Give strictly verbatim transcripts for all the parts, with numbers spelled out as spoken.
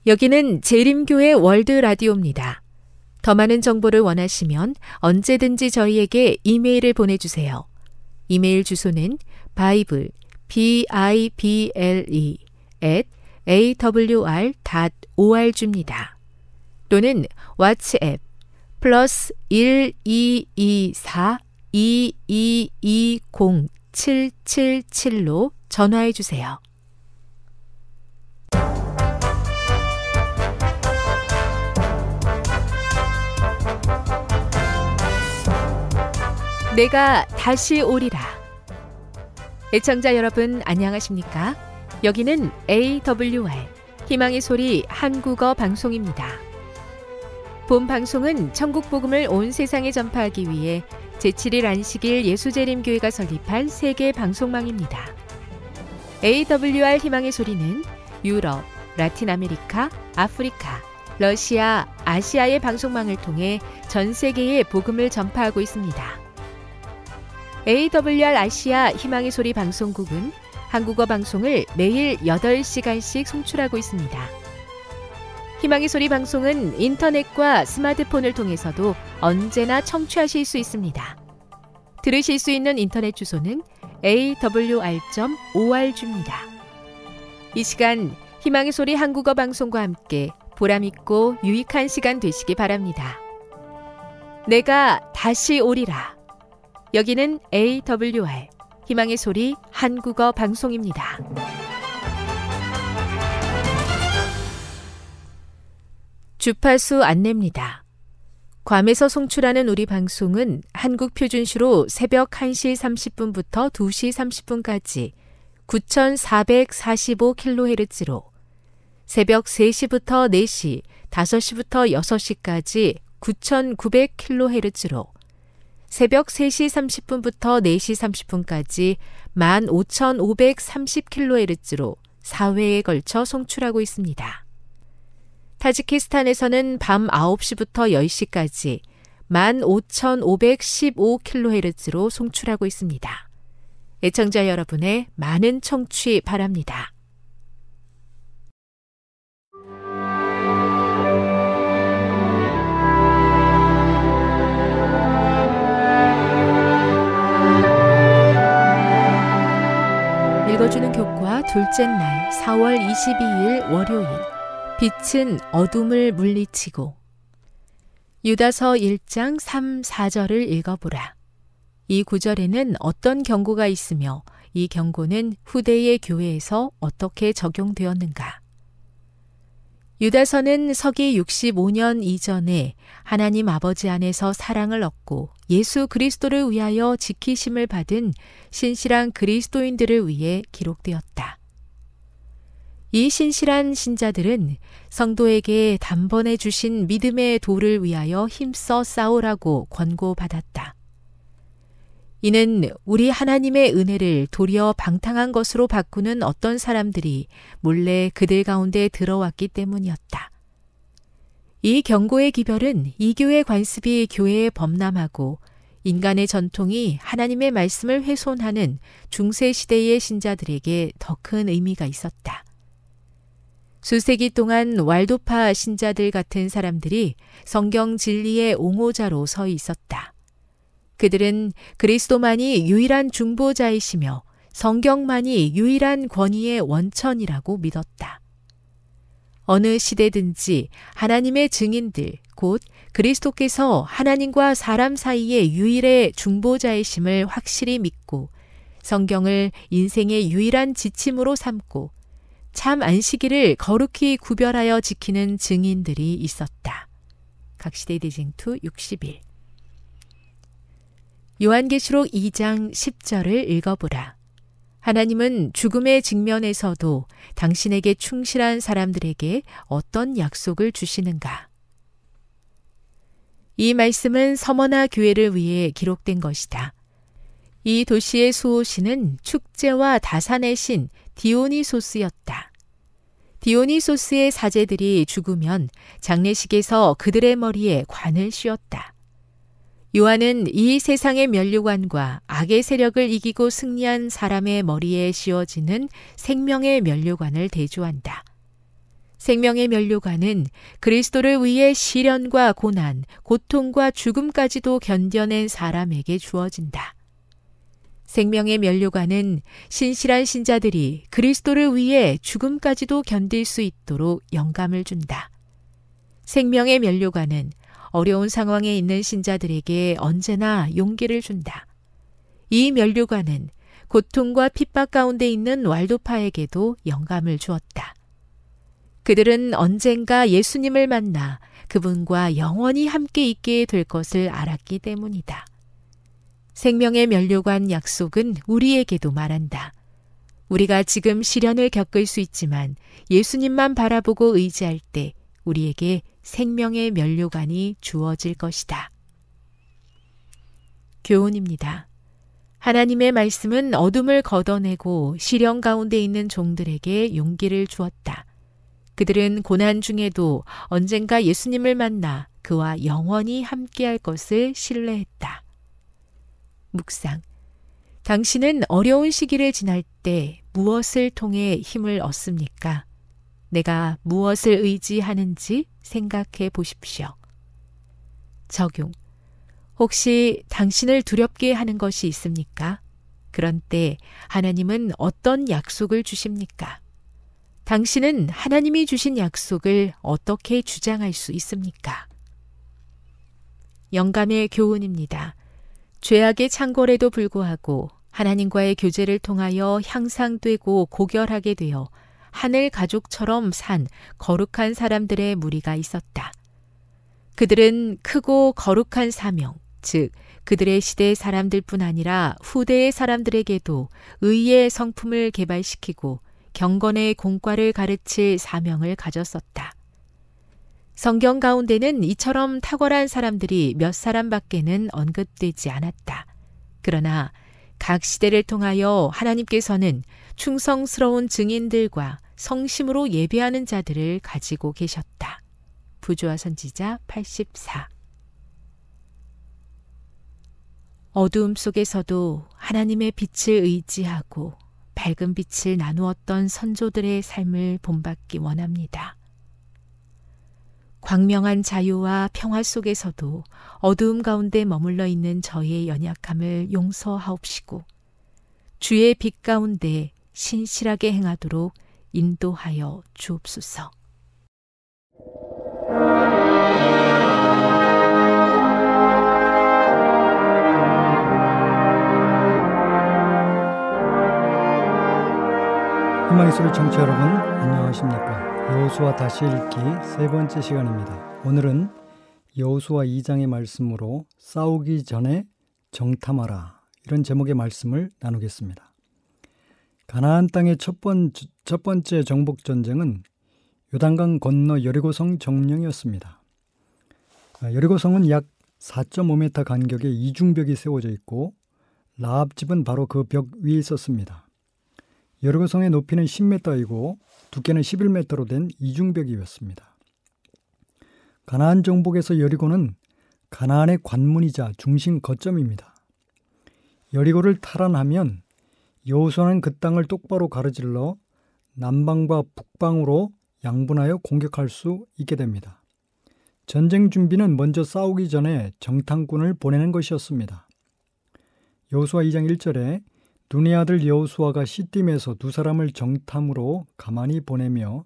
여기는 재림교회 월드 라디오입니다. 더 많은 정보를 원하시면 언제든지 저희에게 이메일을 보내주세요. 이메일 주소는 바이블, 비 아이 비 엘 이, at 에이 더블유 알 닷 오 알 지입니다. 또는 왓츠앱 플러스 일 이 이 사 이 이 이 공 칠 칠 칠로 전화해 주세요. 내가 다시 오리라. 애청자 여러분 안녕하십니까? 여기는 에이 더블유 알 희망의 소리 한국어 방송입니다. 본 방송은 천국 복음을 온 세상에 전파하기 위해 제칠 일 안식일 예수재림교회가 설립한 세계 방송망입니다. 에이 더블유 알 희망의 소리는 유럽, 라틴 아메리카, 아프리카, 러시아, 아시아의 방송망을 통해 전 세계에 복음을 전파하고 있습니다. 에이 더블유 알 아시아 희망의 소리 방송국은 한국어 방송을 매일 여덟 시간씩 송출하고 있습니다. 희망의 소리 방송은 인터넷과 스마트폰을 통해서도 언제나 청취하실 수 있습니다. 들으실 수 있는 인터넷 주소는 에이 더블유 알 닷 오 알 지입니다. 이 시간 희망의 소리 한국어 방송과 함께 보람있고 유익한 시간 되시기 바랍니다. 내가 다시 오리라. 여기는 에이 더블유 알 희망의 소리 한국어 방송입니다. 주파수 안내입니다. 괌에서 송출하는 우리 방송은 한국 표준시로 새벽 한 시 삼십 분부터 두 시 삼십 분까지 구천사백사십오 킬로헤르츠로, 새벽 세 시부터 네 시, 다섯 시부터 여섯 시까지 구천구백 킬로헤르츠로, 새벽 세 시 삼십 분부터 네 시 삼십 분까지 만 오천오백삼십 킬로헤르츠로 사 회에 걸쳐 송출하고 있습니다. 타지키스탄에서는 밤 아홉 시부터 열 시까지 만 오천오백십오 킬로헤르츠로 송출하고 있습니다. 애청자 여러분의 많은 청취 바랍니다. 읽어주는 교과 둘째 날 사월 이십이일 월요일. 빛은 어둠을 물리치고. 유다서 일 장 삼, 사 절을 읽어보라. 이 구절에는 어떤 경고가 있으며 이 경고는 후대의 교회에서 어떻게 적용되었는가? 유다서는 서기 육십오 년 이전에 하나님 아버지 안에서 사랑을 얻고 예수 그리스도를 위하여 지키심을 받은 신실한 그리스도인들을 위해 기록되었다. 이 신실한 신자들은 성도에게 단번에 주신 믿음의 도를 위하여 힘써 싸우라고 권고받았다. 이는 우리 하나님의 은혜를 도리어 방탕한 것으로 바꾸는 어떤 사람들이 몰래 그들 가운데 들어왔기 때문이었다. 이 경고의 기별은 이교의 관습이 교회에 범람하고 인간의 전통이 하나님의 말씀을 훼손하는 중세시대의 신자들에게 더 큰 의미가 있었다. 수세기 동안 왈도파 신자들 같은 사람들이 성경 진리의 옹호자로 서 있었다. 그들은 그리스도만이 유일한 중보자이시며 성경만이 유일한 권위의 원천이라고 믿었다. 어느 시대든지 하나님의 증인들, 곧 그리스도께서 하나님과 사람 사이의 유일의 중보자이심을 확실히 믿고 성경을 인생의 유일한 지침으로 삼고 참 안식일을 거룩히 구별하여 지키는 증인들이 있었다. 각시대 대쟁투 육십일. 요한계시록 이 장 십 절을 읽어보라. 하나님은 죽음의 직면에서도 당신에게 충실한 사람들에게 어떤 약속을 주시는가? 이 말씀은 서머나 교회를 위해 기록된 것이다. 이 도시의 수호신은 축제와 다산의 신 디오니소스였다. 디오니소스의 사제들이 죽으면 장례식에서 그들의 머리에 관을 씌웠다. 요한은 이 세상의 면류관과 악의 세력을 이기고 승리한 사람의 머리에 씌워지는 생명의 면류관을 대조한다. 생명의 면류관은 그리스도를 위해 시련과 고난, 고통과 죽음까지도 견뎌낸 사람에게 주어진다. 생명의 면류관은 신실한 신자들이 그리스도를 위해 죽음까지도 견딜 수 있도록 영감을 준다. 생명의 면류관은 어려운 상황에 있는 신자들에게 언제나 용기를 준다. 이 면류관은 고통과 핍박 가운데 있는 왈도파에게도 영감을 주었다. 그들은 언젠가 예수님을 만나 그분과 영원히 함께 있게 될 것을 알았기 때문이다. 생명의 면류관 약속은 우리에게도 말한다. 우리가 지금 시련을 겪을 수 있지만 예수님만 바라보고 의지할 때 우리에게 생명의 면류관이 주어질 것이다. 교훈입니다. 하나님의 말씀은 어둠을 걷어내고 시련 가운데 있는 종들에게 용기를 주었다. 그들은 고난 중에도 언젠가 예수님을 만나 그와 영원히 함께할 것을 신뢰했다. 묵상. 당신은 어려운 시기를 지날 때 무엇을 통해 힘을 얻습니까? 내가 무엇을 의지하는지 생각해 보십시오. 적용. 혹시 당신을 두렵게 하는 것이 있습니까? 그런 때 하나님은 어떤 약속을 주십니까? 당신은 하나님이 주신 약속을 어떻게 주장할 수 있습니까? 영감의 교훈입니다. 죄악의 창궐에도 불구하고 하나님과의 교제를 통하여 향상되고 고결하게 되어 하늘 가족처럼 산 거룩한 사람들의 무리가 있었다. 그들은 크고 거룩한 사명, 즉 그들의 시대의 사람들뿐 아니라 후대의 사람들에게도 의의 성품을 개발시키고 경건의 공과를 가르칠 사명을 가졌었다. 성경 가운데는 이처럼 탁월한 사람들이 몇 사람밖에는 언급되지 않았다. 그러나 각 시대를 통하여 하나님께서는 충성스러운 증인들과 성심으로 예배하는 자들을 가지고 계셨다. 부조화 선지자 팔십사. 어두움 속에서도 하나님의 빛을 의지하고 밝은 빛을 나누었던 선조들의 삶을 본받기 원합니다. 광명한 자유와 평화 속에서도 어두움 가운데 머물러 있는 저희의 연약함을 용서하옵시고 주의 빛 가운데 신실하게 행하도록 인도하여 주옵소서. 희망의 소리 청취자 여러분, 안녕하십니까? 여호수아 다시 읽기 세 번째 시간입니다. 오늘은 여호수아 이 장의 말씀으로 싸우기 전에 정탐하라, 이런 제목의 말씀을 나누겠습니다. 가나안 땅의 첫, 번, 첫 번째 정복 전쟁은 요단강 건너 여리고성 점령이었습니다. 여리고성은 약 사 점 오 미터 간격의 이중벽이 세워져 있고 라합 집은 바로 그 벽 위에 있었습니다. 여리고성의 높이는 십 미터이고 두께는 십일 미터로 된 이중벽이었습니다. 가나안 정복에서 여리고는 가나안의 관문이자 중심 거점입니다. 여리고를 탈환하면 여호수아는 그 땅을 똑바로 가로질러 남방과 북방으로 양분하여 공격할 수 있게 됩니다. 전쟁 준비는 먼저 싸우기 전에 정탐꾼을 보내는 것이었습니다. 여호수아 이 장 일 절에 눈의 아들 여호수아가 시딤에서 두 사람을 정탐으로 가만히 보내며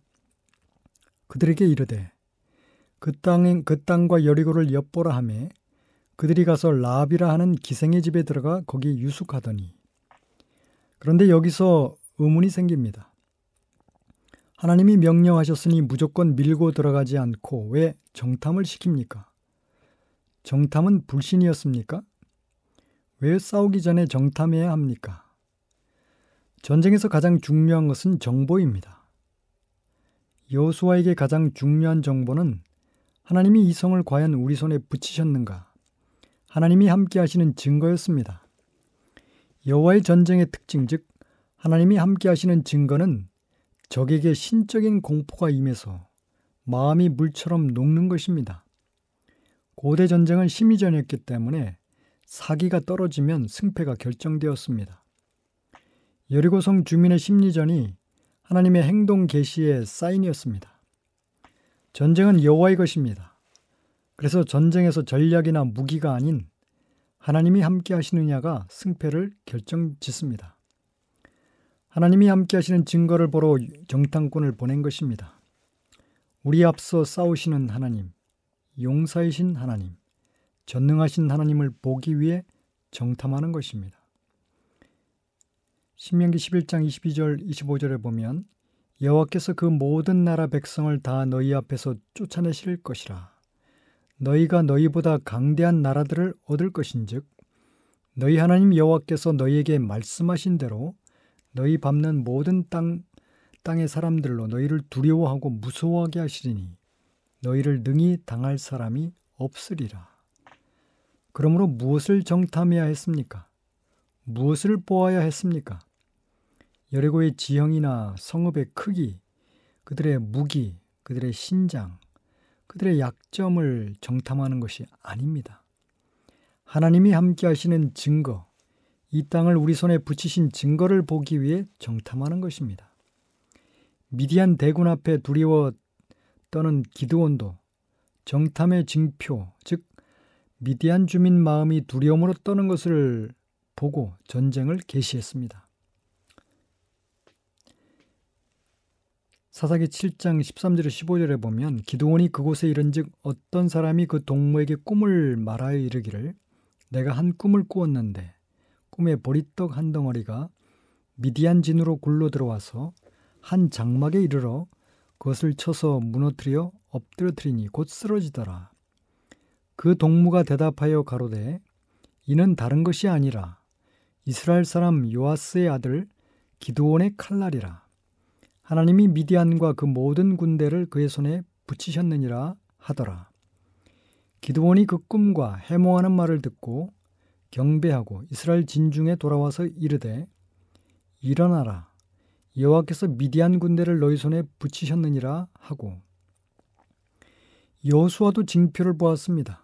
그들에게 이르되 그 땅, 그 땅과 여리고를 엿보라 하매 그들이 가서 라합이라 하는 기생의 집에 들어가 거기 유숙하더니. 그런데 여기서 의문이 생깁니다. 하나님이 명령하셨으니 무조건 밀고 들어가지 않고 왜 정탐을 시킵니까? 정탐은 불신이었습니까? 왜 싸우기 전에 정탐해야 합니까? 전쟁에서 가장 중요한 것은 정보입니다. 여호수아에게 가장 중요한 정보는 하나님이 이 성을 과연 우리 손에 붙이셨는가, 하나님이 함께 하시는 증거였습니다. 여호와의 전쟁의 특징, 즉 하나님이 함께 하시는 증거는 적에게 신적인 공포가 임해서 마음이 물처럼 녹는 것입니다. 고대 전쟁은 심리전이었기 때문에 사기가 떨어지면 승패가 결정되었습니다. 여리고성 주민의 심리전이 하나님의 행동 계시의 사인이었습니다. 전쟁은 여호와의 것입니다. 그래서 전쟁에서 전략이나 무기가 아닌 하나님이 함께 하시느냐가 승패를 결정짓습니다. 하나님이 함께 하시는 증거를 보러 정탐꾼을 보낸 것입니다. 우리 앞서 싸우시는 하나님, 용사이신 하나님, 전능하신 하나님을 보기 위해 정탐하는 것입니다. 신명기 십일 장 이십이 절 이십오 절에 보면 여호와께서 그 모든 나라 백성을 다 너희 앞에서 쫓아내실 것이라. 너희가 너희보다 강대한 나라들을 얻을 것인즉 너희 하나님 여호와께서 너희에게 말씀하신 대로 너희 밟는 모든 땅, 땅의 사람들로 너희를 두려워하고 무서워하게 하시리니 너희를 능히 당할 사람이 없으리라. 그러므로 무엇을 정탐해야 했습니까? 무엇을 보아야 했습니까? 여리고의 지형이나 성읍의 크기, 그들의 무기, 그들의 신장, 그들의 약점을 정탐하는 것이 아닙니다. 하나님이 함께 하시는 증거, 이 땅을 우리 손에 붙이신 증거를 보기 위해 정탐하는 것입니다. 미디안 대군 앞에 두려워 떠는 기드온도 정탐의 징표, 즉 미디안 주민 마음이 두려움으로 떠는 것을 보고 전쟁을 개시했습니다. 사사기 칠 장 십삼 절에 십오 절에 보면 기드온이 그곳에 이른즉 어떤 사람이 그 동무에게 꿈을 말하여 이르기를 내가 한 꿈을 꾸었는데 꿈에 보리떡 한 덩어리가 미디안 진으로 굴러 들어와서 한 장막에 이르러 그것을 쳐서 무너뜨려 엎드려뜨리니 곧 쓰러지더라. 그 동무가 대답하여 가로되 이는 다른 것이 아니라 이스라엘 사람 요아스의 아들 기드온의 칼날이라. 하나님이 미디안과 그 모든 군대를 그의 손에 붙이셨느니라 하더라. 기드온이 그 꿈과 해몽하는 말을 듣고 경배하고 이스라엘 진중에 돌아와서 이르되 일어나라. 여호와께서 미디안 군대를 너희 손에 붙이셨느니라 하고 여호수아도 징표를 보았습니다.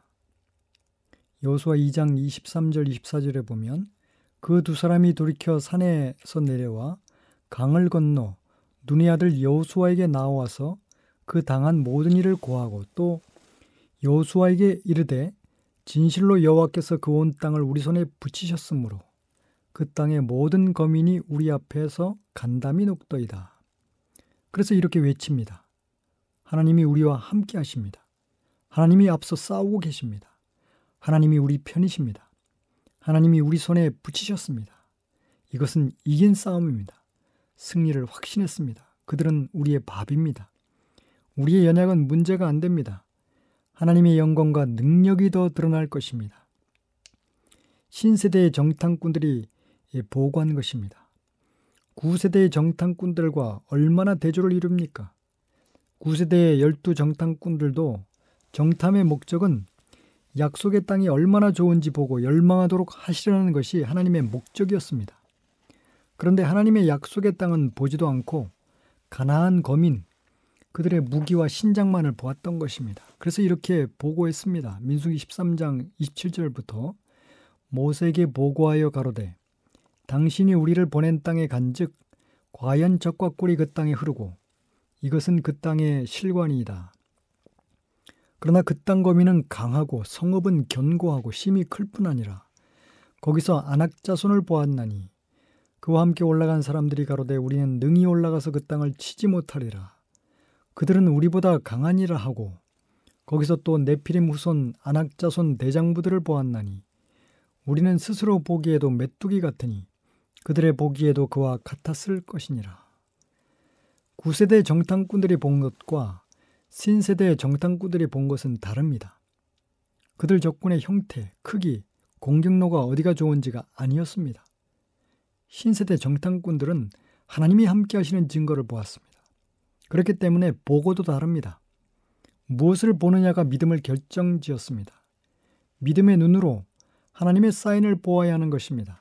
여호수아 이 장 이십삼 절 이십사 절에 보면 그 두 사람이 돌이켜 산에서 내려와 강을 건너 눈의 아들 여호수아에게 나와서 그 당한 모든 일을 고하고 또 여호수아에게 이르되 진실로 여호와께서 그 온 땅을 우리 손에 붙이셨으므로 그 땅의 모든 거민이 우리 앞에서 간담이 녹더이다. 그래서 이렇게 외칩니다. 하나님이 우리와 함께 하십니다. 하나님이 앞서 싸우고 계십니다. 하나님이 우리 편이십니다. 하나님이 우리 손에 붙이셨습니다. 이것은 이긴 싸움입니다. 승리를 확신했습니다. 그들은 우리의 밥입니다. 우리의 연약은 문제가 안 됩니다. 하나님의 영광과 능력이 더 드러날 것입니다. 신세대의 정탐꾼들이 보고한 것입니다. 구세대의 정탐꾼들과 얼마나 대조를 이룹니까? 구세대의 열두 정탐꾼들도 정탐의 목적은 약속의 땅이 얼마나 좋은지 보고 열망하도록 하시려는 것이 하나님의 목적이었습니다. 그런데 하나님의 약속의 땅은 보지도 않고 가나안 거민, 그들의 무기와 신장만을 보았던 것입니다. 그래서 이렇게 보고했습니다. 민수기 십삼 장 이십칠 절부터 모세에게 보고하여 가로되 당신이 우리를 보낸 땅에 간즉 과연 젖과 꿀이 그 땅에 흐르고 이것은 그 땅의 실관이다. 그러나 그 땅 거민은 강하고 성읍은 견고하고 힘이 클 뿐 아니라 거기서 아낙 자손을 보았나니 그와 함께 올라간 사람들이 가로되 우리는 능히 올라가서 그 땅을 치지 못하리라. 그들은 우리보다 강하니라 하고 거기서 또 네피림 후손 아낙 자손 대장부들을 보았나니 우리는 스스로 보기에도 메뚜기 같으니 그들의 보기에도 그와 같았을 것이니라. 구세대 정탐꾼들이 본 것과 신세대 정탐꾼들이 본 것은 다릅니다. 그들 적군의 형태, 크기, 공격로가 어디가 좋은지가 아니었습니다. 신세대 정탐꾼들은 하나님이 함께 하시는 증거를 보았습니다. 그렇기 때문에 보고도 다릅니다. 무엇을 보느냐가 믿음을 결정지었습니다. 믿음의 눈으로 하나님의 사인을 보아야 하는 것입니다.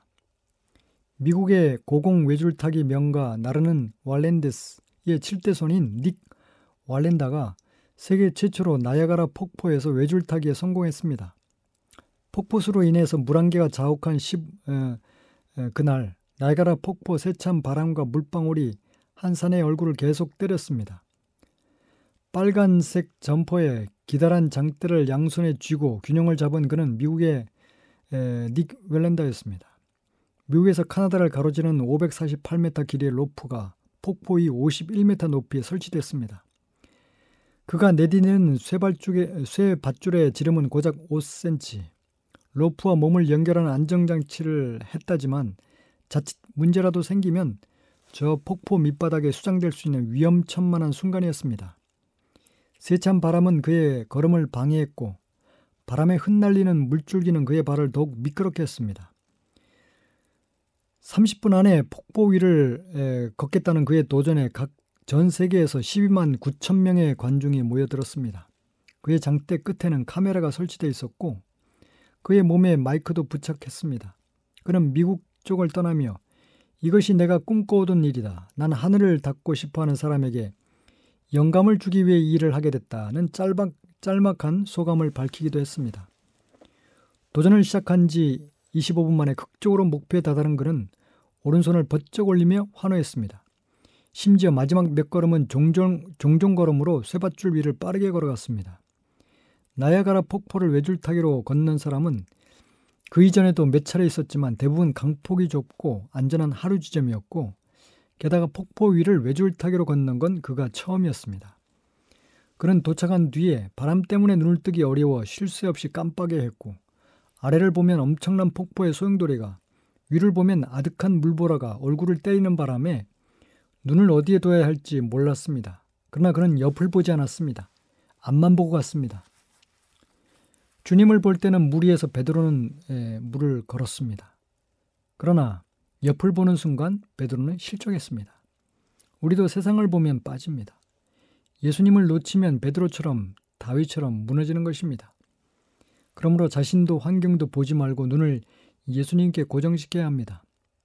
미국의 고공 외줄타기 명가 나르는 왈렌데스의 칠대 손인 닉 왈렌다가 세계 최초로 나야가라 폭포에서 외줄타기에 성공했습니다. 폭포수로 인해서 물안개가 자욱한 십, 에, 에, 그날 나야가라 폭포 세찬 바람과 물방울이 한 산의 얼굴을 계속 때렸습니다. 빨간색 점퍼에 기다란 장대를 양손에 쥐고 균형을 잡은 그는 미국의 에, 닉 웰랜더였습니다. 미국에서 카나다를 가로지르는 오백사십팔 미터 길이의 로프가 폭포 위 오십일 미터 높이에 설치됐습니다. 그가 내디디는 쇠발줄에, 쇠밧줄의 지름은 고작 오 센티미터. 로프와 몸을 연결하는 안정장치를 했다지만 자칫 문제라도 생기면 저 폭포 밑바닥에 수장될 수 있는 위험천만한 순간이었습니다. 세찬 바람은 그의 걸음을 방해했고 바람에 흩날리는 물줄기는 그의 발을 더욱 미끄럽게 했습니다. 삼십 분 안에 폭포 위를 에, 걷겠다는 그의 도전에 각 전 세계에서 십이만 구천 명의 관중이 모여들었습니다. 그의 장대 끝에는 카메라가 설치되어 있었고 그의 몸에 마이크도 부착했습니다. 그는 미국 쪽을 떠나며 이것이 내가 꿈꿔오던 일이다. 난 하늘을 닿고 싶어하는 사람에게 영감을 주기 위해 일을 하게 됐다는 짤막, 짤막한 소감을 밝히기도 했습니다. 도전을 시작한 지 이십오 분 만에 극적으로 목표에 다다른 그는 오른손을 번쩍 올리며 환호했습니다. 심지어 마지막 몇 걸음은 종종, 종종 걸음으로 쇠밧줄 위를 빠르게 걸어갔습니다. 나야가라 폭포를 외줄타기로 걷는 사람은 그 이전에도 몇 차례 있었지만 대부분 강폭이 좁고 안전한 하류 지점이었고 게다가 폭포 위를 외줄타기로 걷는 건 그가 처음이었습니다. 그는 도착한 뒤에 바람 때문에 눈을 뜨기 어려워 쉴 새 없이 깜빡여 했고 아래를 보면 엄청난 폭포의 소용돌이가 위를 보면 아득한 물보라가 얼굴을 때리는 바람에 눈을 어디에 둬야 할지 몰랐습니다. 그러나 그는 옆을 보지 않았습니다. 앞만 보고 갔습니다. 주님을 볼 때는 물 위에서 베드로는 에, 물을 걸었습니다. 그러나 옆을 보는 순간 베드로는 실족했습니다. 우리도 세상을 보면 빠집니다. 예수님을 놓치면 베드로처럼 다윗처럼 무너지는 것입니다. 그러므로 자신도 환경도 보지 말고 눈을 예수님께 고정시켜야 합니다.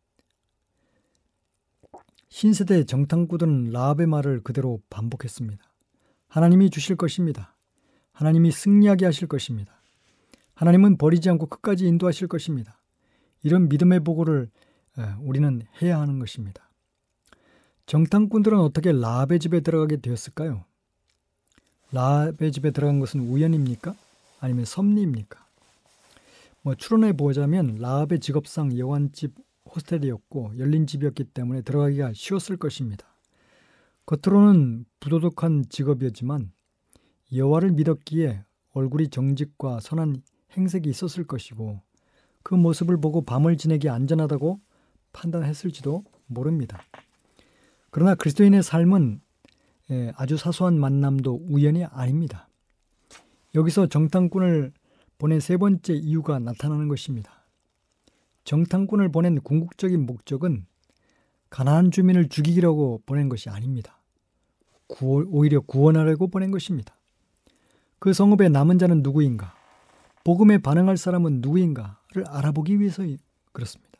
신세대 정탐꾼들은 라합의 말을 그대로 반복했습니다. 하나님이 주실 것입니다. 하나님이 승리하게 하실 것입니다. 하나님은 버리지 않고 끝까지 인도하실 것입니다. 이런 믿음의 보고를 우리는 해야 하는 것입니다. 정탐꾼들은 어떻게 라합의 집에 들어가게 되었을까요? 라합의 집에 들어간 것은 우연입니까? 아니면 섭리입니까? 뭐 추론해 보자면 라합의 직업상 여관집 호스텔이었고 열린 집이었기 때문에 들어가기가 쉬웠을 것입니다. 겉으로는 부도덕한 직업이었지만 여호와를 믿었기에 얼굴이 정직과 선한 행색이 있었을 것이고 그 모습을 보고 밤을 지내기 안전하다고 판단했을지도 모릅니다. 그러나 그리스도인의 삶은 아주 사소한 만남도 우연이 아닙니다. 여기서 정탐꾼을 보낸 세 번째 이유가 나타나는 것입니다. 정탐꾼을 보낸 궁극적인 목적은 가나안 주민을 죽이려고 보낸 것이 아닙니다. 구원, 오히려 구원하려고 보낸 것입니다. 그 성읍의 남은 자는 누구인가? 복음에 반응할 사람은 누구인가를 알아보기 위해서 그렇습니다.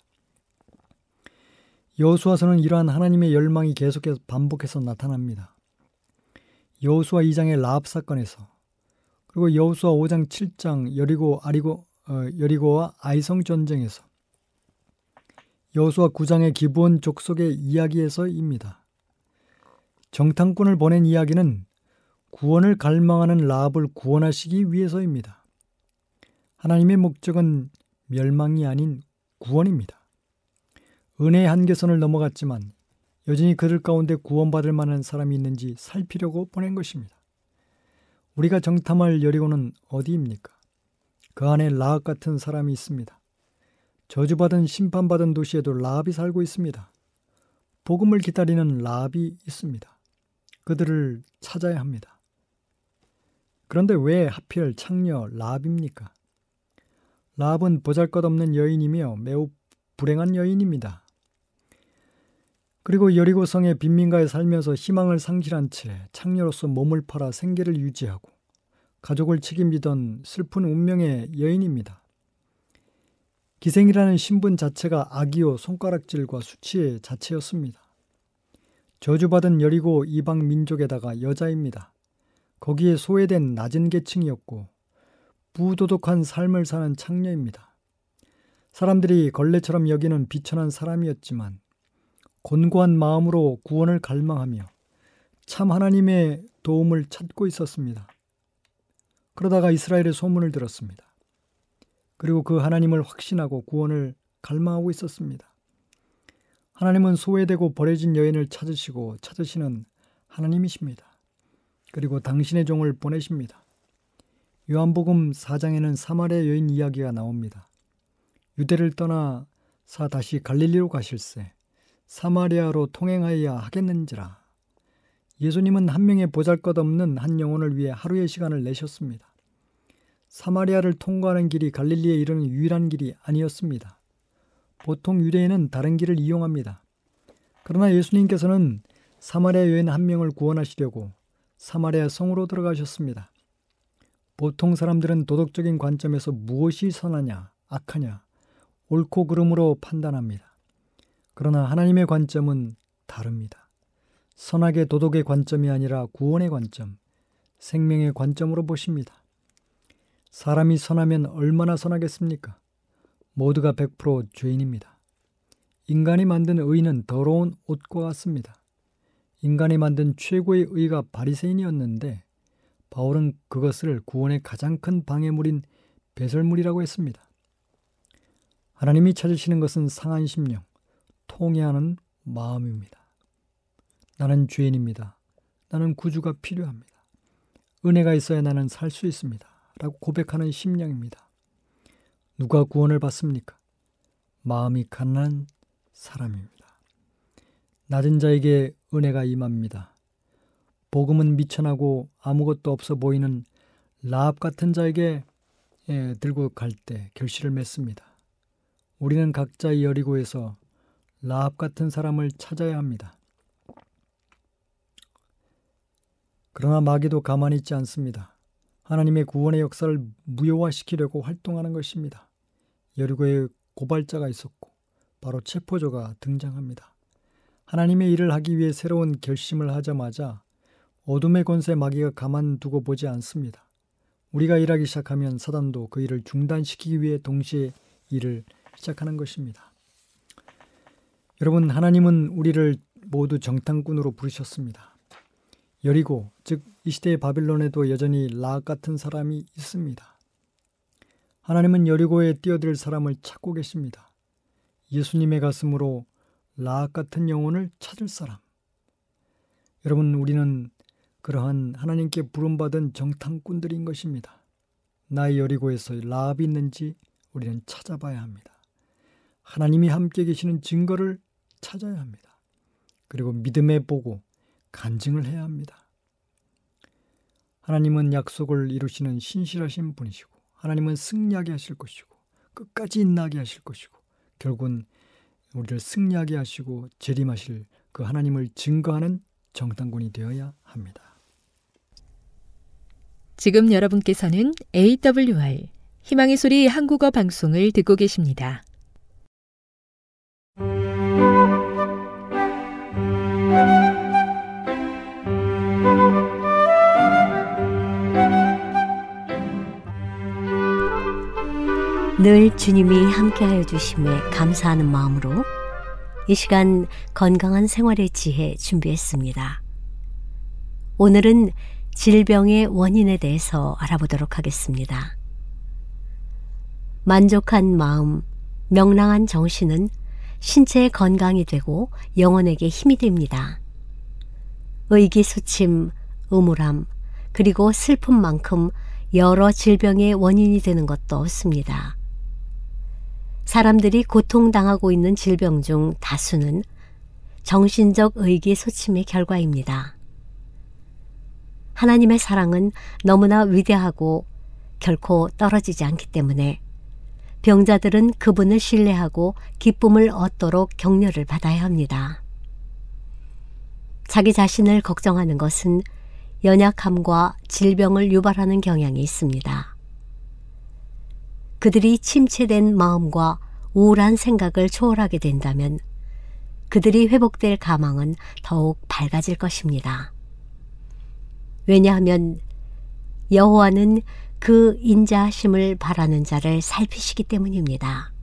여호수아서는 이러한 하나님의 열망이 계속해서 반복해서 나타납니다. 여호수아 이 장의 라합 사건에서 그리고 여호수아 오 장 칠 장 여리고 아리고 어, 여리고와 아이성 전쟁에서 여호수아 구 장의 기브온 족속의 이야기에서입니다. 정탐꾼을 보낸 이야기는 구원을 갈망하는 라합을 구원하시기 위해서입니다. 하나님의 목적은 멸망이 아닌 구원입니다. 은혜의 한계선을 넘어갔지만 여전히 그들 가운데 구원받을 만한 사람이 있는지 살피려고 보낸 것입니다. 우리가 정탐할 여리고는 어디입니까? 그 안에 라합 같은 사람이 있습니다. 저주받은 심판받은 도시에도 라합이 살고 있습니다. 복음을 기다리는 라합이 있습니다. 그들을 찾아야 합니다. 그런데 왜 하필 창녀 라합입니까? 라합은 보잘것없는 여인이며 매우 불행한 여인입니다. 그리고 여리고성의 빈민가에 살면서 희망을 상실한 채 창녀로서 몸을 팔아 생계를 유지하고 가족을 책임지던 슬픈 운명의 여인입니다. 기생이라는 신분 자체가 악이요 손가락질과 수치의 자체였습니다. 저주받은 여리고 이방 민족에다가 여자입니다. 거기에 소외된 낮은 계층이었고 부도덕한 삶을 사는 창녀입니다. 사람들이 걸레처럼 여기는 비천한 사람이었지만 곤고한 마음으로 구원을 갈망하며 참 하나님의 도움을 찾고 있었습니다. 그러다가 이스라엘의 소문을 들었습니다. 그리고 그 하나님을 확신하고 구원을 갈망하고 있었습니다. 하나님은 소외되고 버려진 여인을 찾으시고 찾으시는 하나님이십니다. 그리고 당신의 종을 보내십니다. 요한복음 사 장에는 사마리아 여인 이야기가 나옵니다. 유대를 떠나 사 다시 갈릴리로 가실새 사마리아로 통행하여야 하겠는지라. 예수님은 한 명의 보잘것없는 한 영혼을 위해 하루의 시간을 내셨습니다. 사마리아를 통과하는 길이 갈릴리에 이르는 유일한 길이 아니었습니다. 보통 유대인은 다른 길을 이용합니다. 그러나 예수님께서는 사마리아 여인 한 명을 구원하시려고 사마리아 성으로 들어가셨습니다. 보통 사람들은 도덕적인 관점에서 무엇이 선하냐, 악하냐, 옳고 그름으로 판단합니다. 그러나 하나님의 관점은 다릅니다. 선악의 도덕의 관점이 아니라 구원의 관점, 생명의 관점으로 보십니다. 사람이 선하면 얼마나 선하겠습니까? 모두가 백 퍼센트 죄인입니다. 인간이 만든 의는 더러운 옷과 같습니다. 인간이 만든 최고의 의가 바리새인이었는데 바울은 그것을 구원의 가장 큰 방해물인 배설물이라고 했습니다. 하나님이 찾으시는 것은 상한 심령, 통회하는 마음입니다. 나는 죄인입니다. 나는 구주가 필요합니다. 은혜가 있어야 나는 살 수 있습니다. 라고 고백하는 심령입니다. 누가 구원을 받습니까? 마음이 가난한 사람입니다. 낮은 자에게 은혜가 임합니다. 복음은 미천하고 아무것도 없어 보이는 라합 같은 자에게 예, 들고 갈 때 결실을 맺습니다. 우리는 각자 여리고에서 라합 같은 사람을 찾아야 합니다. 그러나 마귀도 가만히 있지 않습니다. 하나님의 구원의 역사를 무효화시키려고 활동하는 것입니다. 여리고에 고발자가 있었고 바로 체포조가 등장합니다. 하나님의 일을 하기 위해 새로운 결심을 하자마자 어둠의 권세 마귀가 가만두고 보지 않습니다. 우리가 일하기 시작하면 사단도 그 일을 중단시키기 위해 동시에 일을 시작하는 것입니다. 여러분, 하나님은 우리를 모두 정탐꾼으로 부르셨습니다. 여리고, 즉 이 시대의 바빌론에도 여전히 라합 같은 사람이 있습니다. 하나님은 여리고에 뛰어들 사람을 찾고 계십니다. 예수님의 가슴으로 라합 같은 영혼을 찾을 사람. 여러분, 우리는 그러한 하나님께 부름받은 정탐꾼들인 것입니다. 나의 여리고에서 라합이 있는지 우리는 찾아봐야 합니다. 하나님이 함께 계시는 증거를 찾아야 합니다. 그리고 믿음에 보고 간증을 해야 합니다. 하나님은 약속을 이루시는 신실하신 분이시고 하나님은 승리하게 하실 것이고 끝까지 인나게 하실 것이고 결국은 우리를 승리하게 하시고 재림하실 그 하나님을 증거하는 정탐꾼이 되어야 합니다. 지금 여러분께서는 에이더블유알 희망의 소리 한국어 방송을 듣고 계십니다. 늘 주님이 함께하여 주심에 감사하는 마음으로 이 시간 건강한 생활의 지혜 준비했습니다. 오늘은 질병의 원인에 대해서 알아보도록 하겠습니다. 만족한 마음, 명랑한 정신은 신체의 건강이 되고 영혼에게 힘이 됩니다. 의기소침, 음울함, 그리고 슬픔만큼 여러 질병의 원인이 되는 것도 없습니다. 사람들이 고통당하고 있는 질병 중 다수는 정신적 의기소침의 결과입니다. 하나님의 사랑은 너무나 위대하고 결코 떨어지지 않기 때문에 병자들은 그분을 신뢰하고 기쁨을 얻도록 격려를 받아야 합니다. 자기 자신을 걱정하는 것은 연약함과 질병을 유발하는 경향이 있습니다. 그들이 침체된 마음과 우울한 생각을 초월하게 된다면 그들이 회복될 가망은 더욱 밝아질 것입니다. 왜냐하면 여호와는 그 인자하심을 바라는 자를 살피시기 때문입니다.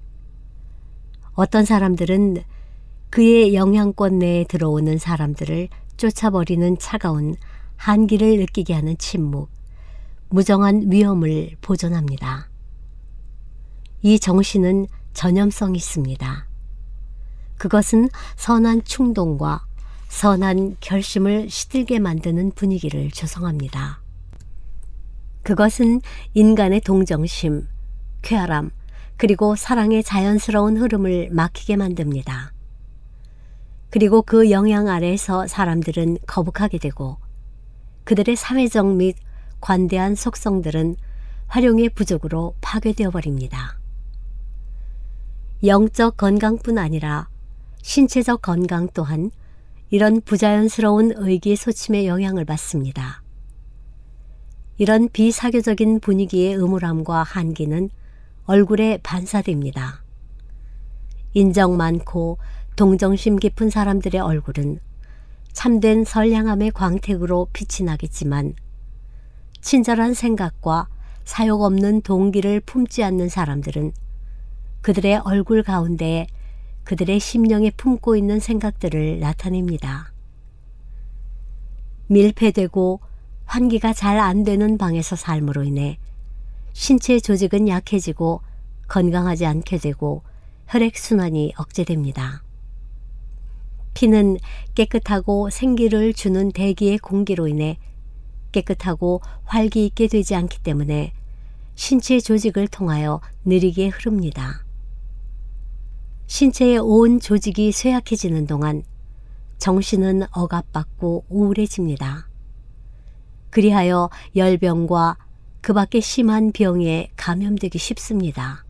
어떤 사람들은 그의 영향권 내에 들어오는 사람들을 쫓아버리는 차가운 한기를 느끼게 하는 침묵, 무정한 위험을 보존합니다. 이 정신은 전염성이 있습니다. 그것은 선한 충동과 선한 결심을 시들게 만드는 분위기를 조성합니다. 그것은 인간의 동정심, 쾌활함, 그리고 사랑의 자연스러운 흐름을 막히게 만듭니다. 그리고 그 영향 아래에서 사람들은 거북하게 되고 그들의 사회적 및 관대한 속성들은 활용의 부족으로 파괴되어 버립니다. 영적 건강뿐 아니라 신체적 건강 또한 이런 부자연스러운 의기소침의 영향을 받습니다. 이런 비사교적인 분위기의 음울함과 한기는 얼굴에 반사됩니다. 인정 많고 동정심 깊은 사람들의 얼굴은 참된 선량함의 광택으로 빛이 나겠지만 친절한 생각과 사욕 없는 동기를 품지 않는 사람들은 그들의 얼굴 가운데에 그들의 심령에 품고 있는 생각들을 나타냅니다. 밀폐되고 환기가 잘 안 되는 방에서 삶으로 인해 신체 조직은 약해지고 건강하지 않게 되고 혈액순환이 억제됩니다. 피는 깨끗하고 생기를 주는 대기의 공기로 인해 깨끗하고 활기 있게 되지 않기 때문에 신체 조직을 통하여 느리게 흐릅니다. 신체의 온 조직이 쇠약해지는 동안 정신은 억압받고 우울해집니다. 그리하여 열병과 그 밖의 심한 병에 감염되기 쉽습니다.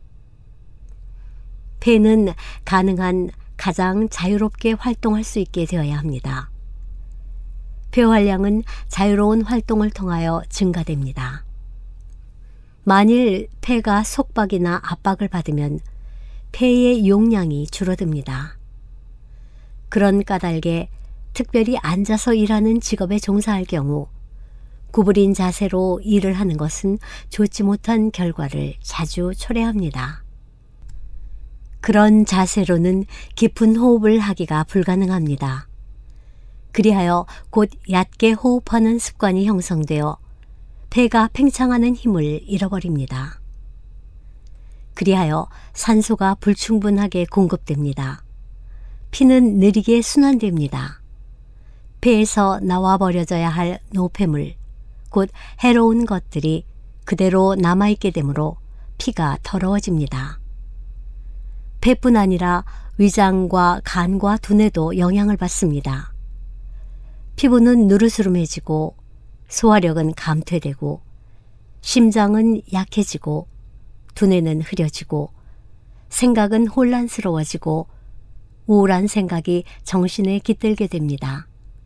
폐는 가능한 가장 자유롭게 활동할 수 있게 되어야 합니다. 폐 활량은 자유로운 활동을 통하여 증가됩니다. 만일 폐가 속박이나 압박을 받으면 폐의 용량이 줄어듭니다. 그런 까닭에 특별히 앉아서 일하는 직업에 종사할 경우 구부린 자세로 일을 하는 것은 좋지 못한 결과를 자주 초래합니다. 그런 자세로는 깊은 호흡을 하기가 불가능합니다. 그리하여 곧 얕게 호흡하는 습관이 형성되어 폐가 팽창하는 힘을 잃어버립니다. 그리하여 산소가 불충분하게 공급됩니다. 피는 느리게 순환됩니다. 폐에서 나와버려져야 할 노폐물, 곧 해로운 것들이 그대로 남아있게 되므로 피가 더러워집니다. 폐뿐 아니라 위장과 간과 두뇌도 영향을 받습니다. 피부는 누르스름해지고 소화력은 감퇴되고 심장은 약해지고 두뇌는 흐려지고 생각은 혼란스러워지고 우울한 생각이 정신에 깃들게 됩니다.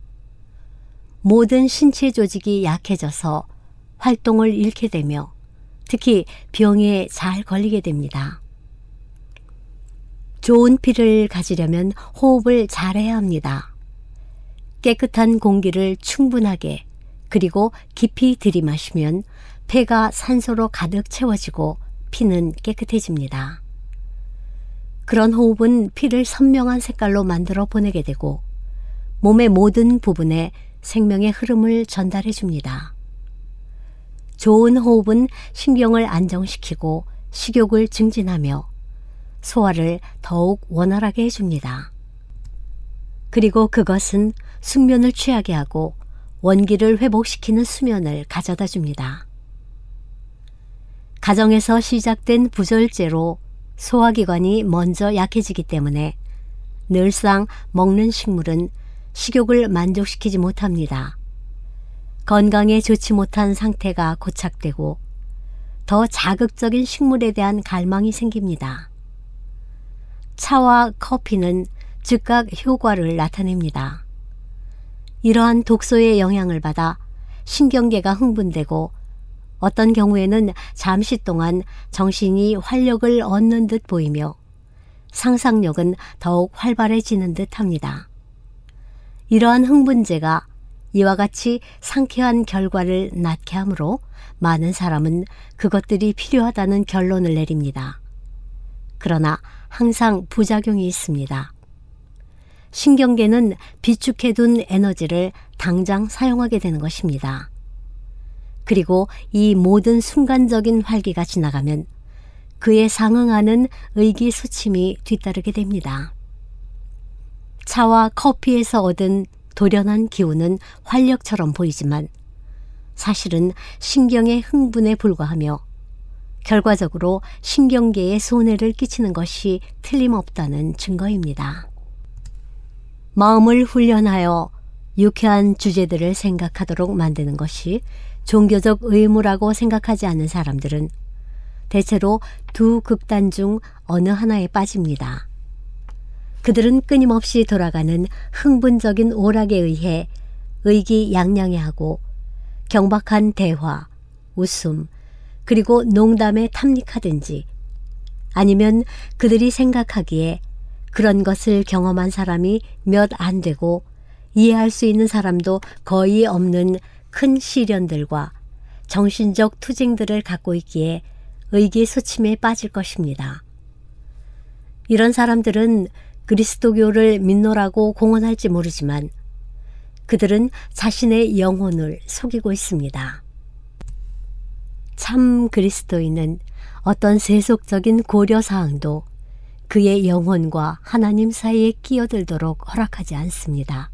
모든 신체 조직이 약해져서 활동을 잃게 되며 특히 병에 잘 걸리게 됩니다. 좋은 피를 가지려면 호흡을 잘해야 합니다. 깨끗한 공기를 충분하게 그리고 깊이 들이마시면 폐가 산소로 가득 채워지고 피는 깨끗해집니다. 그런 호흡은 피를 선명한 색깔로 만들어 보내게 되고 몸의 모든 부분에 생명의 흐름을 전달해 줍니다. 좋은 호흡은 신경을 안정시키고 식욕을 증진하며 소화를 더욱 원활하게 해줍니다. 그리고 그것은 숙면을 취하게 하고 원기를 회복시키는 수면을 가져다 줍니다. 가정에서 시작된 부절제로 소화기관이 먼저 약해지기 때문에 늘상 먹는 식물은 식욕을 만족시키지 못합니다. 건강에 좋지 못한 상태가 고착되고 더 자극적인 식물에 대한 갈망이 생깁니다. 차와 커피는 즉각 효과를 나타냅니다. 이러한 독소의 영향을 받아 신경계가 흥분되고 어떤 경우에는 잠시 동안 정신이 활력을 얻는 듯 보이며 상상력은 더욱 활발해지는 듯 합니다. 이러한 흥분제가 이와 같이 상쾌한 결과를 낳게 하므로 많은 사람은 그것들이 필요하다는 결론을 내립니다. 그러나 항상 부작용이 있습니다. 신경계는 비축해둔 에너지를 당장 사용하게 되는 것입니다. 그리고 이 모든 순간적인 활기가 지나가면 그에 상응하는 의기소침이 뒤따르게 됩니다. 차와 커피에서 얻은 돌연한 기운은 활력처럼 보이지만 사실은 신경의 흥분에 불과하며 결과적으로 신경계에 손해를 끼치는 것이 틀림없다는 증거입니다. 마음을 훈련하여 유쾌한 주제들을 생각하도록 만드는 것이 종교적 의무라고 생각하지 않는 사람들은 대체로 두 극단 중 어느 하나에 빠집니다. 그들은 끊임없이 돌아가는 흥분적인 오락에 의해 의기양양해하고 경박한 대화, 웃음, 그리고 농담에 탐닉하든지 아니면 그들이 생각하기에 그런 것을 경험한 사람이 몇 안 되고 이해할 수 있는 사람도 거의 없는 큰 시련들과 정신적 투쟁들을 갖고 있기에 의기소침에 빠질 것입니다. 이런 사람들은 그리스도교를 믿노라고 공언할지 모르지만 그들은 자신의 영혼을 속이고 있습니다. 참 그리스도인은 어떤 세속적인 고려사항도 그의 영혼과 하나님 사이에 끼어들도록 허락하지 않습니다.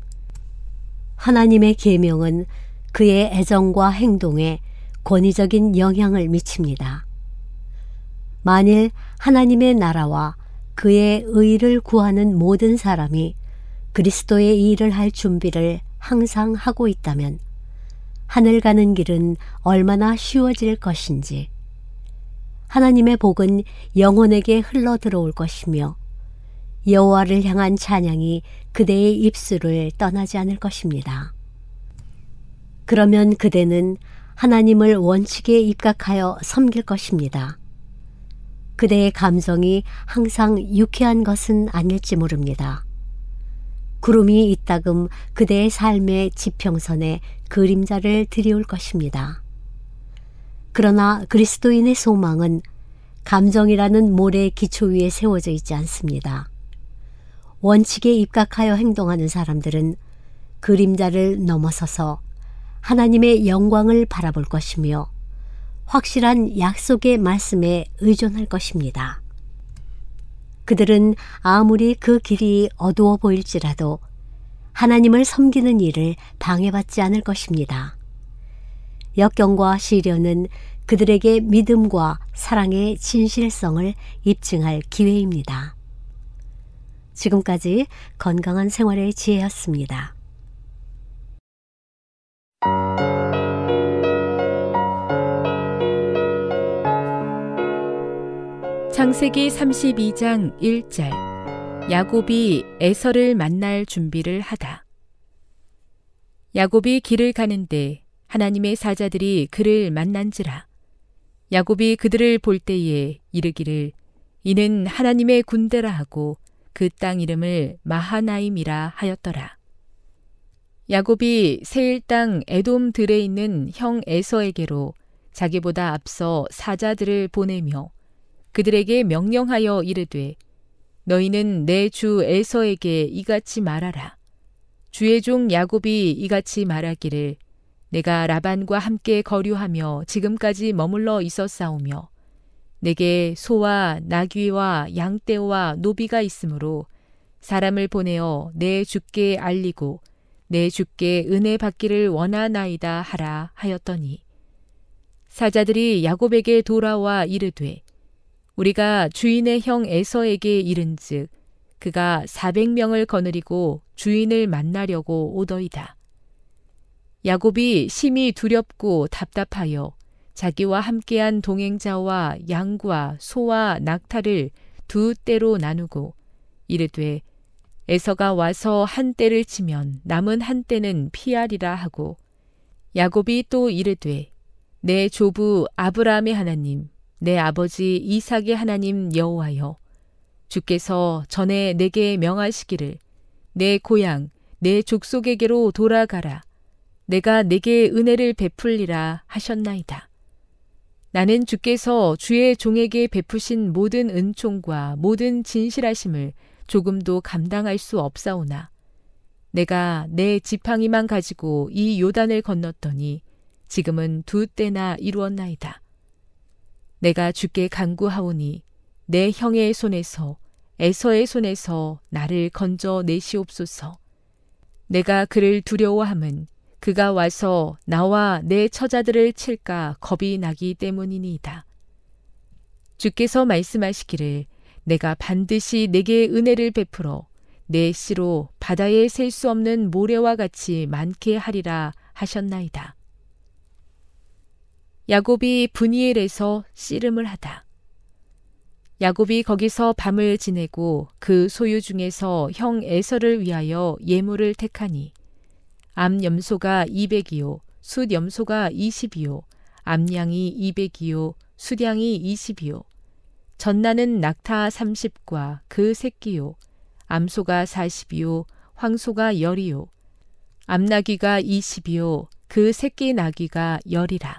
하나님의 계명은 그의 애정과 행동에 권위적인 영향을 미칩니다. 만일 하나님의 나라와 그의 의를 구하는 모든 사람이 그리스도의 일을 할 준비를 항상 하고 있다면 하늘 가는 길은 얼마나 쉬워질 것인지, 하나님의 복은 영혼에게 흘러 들어올 것이며 여호와를 향한 찬양이 그대의 입술을 떠나지 않을 것입니다. 그러면 그대는 하나님을 원칙에 입각하여 섬길 것입니다. 그대의 감정이 항상 유쾌한 것은 아닐지 모릅니다. 구름이 이따금 그대의 삶의 지평선에 그림자를 들이올 것입니다. 그러나 그리스도인의 소망은 감정이라는 모래 기초 위에 세워져 있지 않습니다. 원칙에 입각하여 행동하는 사람들은 그림자를 넘어서서 하나님의 영광을 바라볼 것이며 확실한 약속의 말씀에 의존할 것입니다. 그들은 아무리 그 길이 어두워 보일지라도 하나님을 섬기는 일을 방해받지 않을 것입니다. 역경과 시련은 그들에게 믿음과 사랑의 진실성을 입증할 기회입니다. 지금까지 건강한 생활의 지혜였습니다. 창세기 삼십이 장 일 절. 야곱이 에서를 만날 준비를 하다. 야곱이 길을 가는데 하나님의 사자들이 그를 만난지라. 야곱이 그들을 볼 때에 이르기를 이는 하나님의 군대라 하고 그 땅 이름을 마하나임이라 하였더라. 야곱이 세일 땅 에돔들에 있는 형 에서에게로 자기보다 앞서 사자들을 보내며 그들에게 명령하여 이르되 너희는 내 주 에서에게 이같이 말하라. 주의 종 야곱이 이같이 말하기를 내가 라반과 함께 거류하며 지금까지 머물러 있었사오며 내게 소와 나귀와 양떼와 노비가 있으므로 사람을 보내어 내 주께 알리고 내 주께 은혜 받기를 원하나이다 하라 하였더니 사자들이 야곱에게 돌아와 이르되 우리가 주인의 형 에서에게 이른즉 그가 사백 명을 거느리고 주인을 만나려고 오더이다. 야곱이 심히 두렵고 답답하여 자기와 함께한 동행자와 양과 소와 낙타를 두 떼로 나누고 이르되 에서가 와서 한 떼를 치면 남은 한 떼는 피하리라 하고 야곱이 또 이르되 내 조부 아브라함의 하나님 내 아버지 이삭의 하나님 여호와여 주께서 전에 내게 명하시기를 내 고향 내 족속에게로 돌아가라 내가 내게 은혜를 베풀리라 하셨나이다. 나는 주께서 주의 종에게 베푸신 모든 은총과 모든 진실하심을 조금도 감당할 수 없사오나 내가 내 지팡이만 가지고 이 요단을 건넜더니 지금은 두 때나 이루었나이다. 내가 주께 간구하오니 내 형의 손에서 에서의 손에서 나를 건져 내시옵소서. 내가 그를 두려워함은 그가 와서 나와 내 처자들을 칠까 겁이 나기 때문이니이다. 주께서 말씀하시기를 내가 반드시 내게 은혜를 베풀어 내 씨로 바다에 셀 수 없는 모래와 같이 많게 하리라 하셨나이다. 야곱이 브니엘에서 씨름을 하다. 야곱이 거기서 밤을 지내고 그 소유 중에서 형 에서를 위하여 예물을 택하니 암 염소가 이백이요 숫 염소가 이십이요 암양이 이백이요 숫양이 이십이요 전나는 낙타 삼십과 그 새끼요 암소가 사십이요 황소가 열이요 암나귀가 이십이요 그 새끼 나귀가 열이라.